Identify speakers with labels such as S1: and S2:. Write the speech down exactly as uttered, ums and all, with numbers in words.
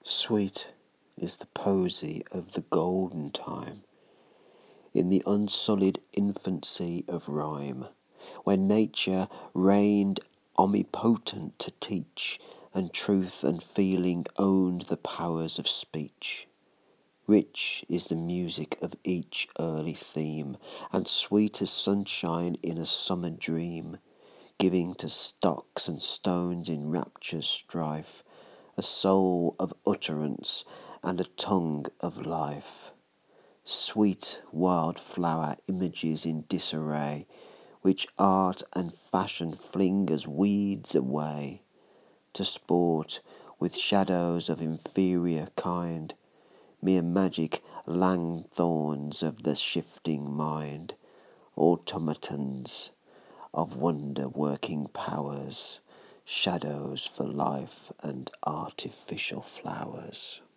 S1: Sweet is the poesy of the golden time, in the unsullied infancy of rhyme, when nature reigned omnipotent to teach, and truth and feeling owned the powers of speech. Rich is the music of each early theme, and sweet as sunshine in a summer dream, giving to stocks and stones in rapture's strife a soul of utterance and a tongue of life. Sweet wild flower images in disarray, which art and fashion fling as weeds away, to sport with shadows of inferior kind, mere magic lanthorns of the shifting mind, automatons of wonder-working powers, shadows for life and artificial flowers.